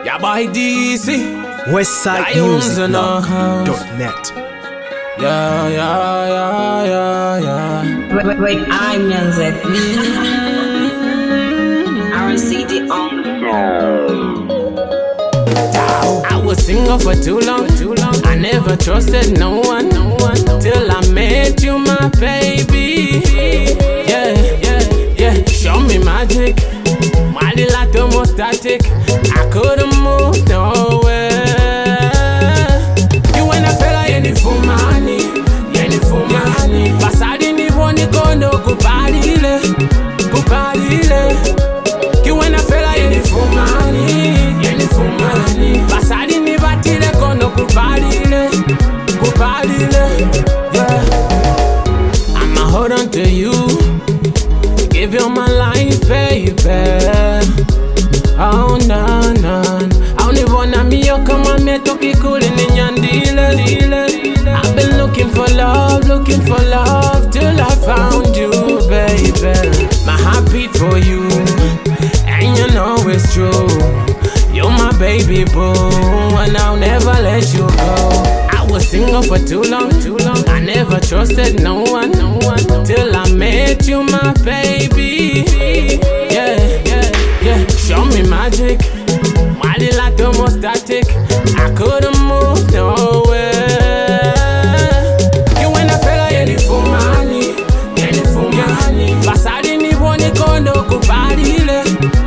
Yeah, by DC WestsideMusicBlog.net. Yeah. Wait, I music. RCD on the I was single for too long. I never trusted no one, till I met you, my baby. Yeah. Show me magic, my little thermostatic. I couldn't move nowhere. You and I feel like any for money. Passadi ni boni kondo kuparile. You and I feel like any for money. Passadi ni batile kondo kuparile. Yeah. I'ma hold on to you, give you my life, baby. Oh no. I only wanna me yo come on me toki kuli ni nyandile. I've been looking for love till I found you, baby. My heart beat for you, and you know it's true. You're my baby boo, and I'll never let you go. I was single for too long. I never trusted no one, till I met you, my baby. Yeah. Show me magic, my little thermostatic. I couldn't move nowhere. You and I feel like any for money. Passadi ni boni kondo kuparile.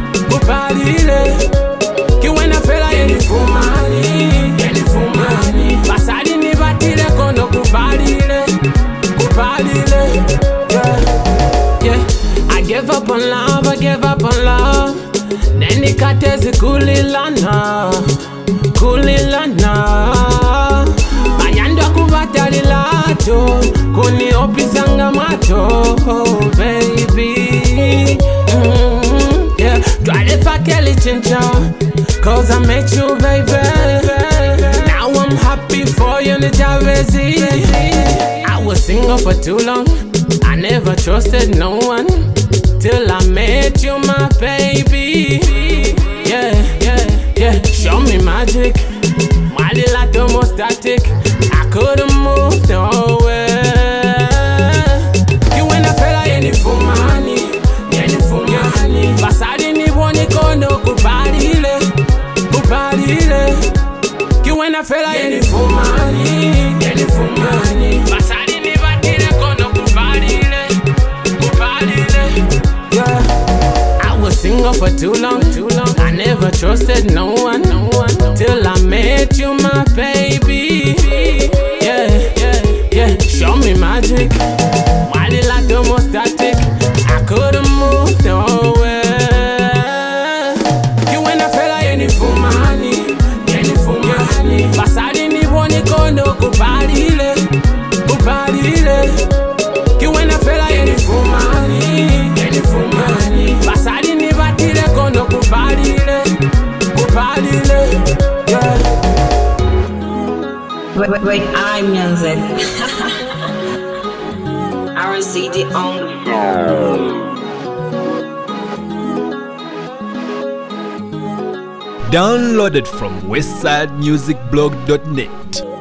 You and I feel like any for money. Passadi ni batile kondo kuparile. Yeah. I gave up on love. Neni katezi kulilana. Mayando kubatalilato, kuni opisanga mato, baby. Yeah, try to fuck Kelly Chincha, cause I met you, baby. Now I'm happy for you, Nijavezi. I was single for too long, I never trusted no one, till I met you, my baby. Yeah. Show me magic, my little thermostatic. I couldn't move nowhere. You and I feel like any for money. Passadi ni boni kondo kuparile. You and I feel like any for money. Passadi ni batile kondo kuparile. Yeah. I was single for too long. I never trusted no one, till I met you, my baby. Yeah. Show me magic, my little thermostatic. I couldn't move nowhere. You and I feel like any for money. Passadi ni boni kondo kuparile. You and I feel like any for money. Passadi ni batile kondo kuparile. Yeah. Wait, I music. RCD on the Downloaded from WestsideMusicBlog.net.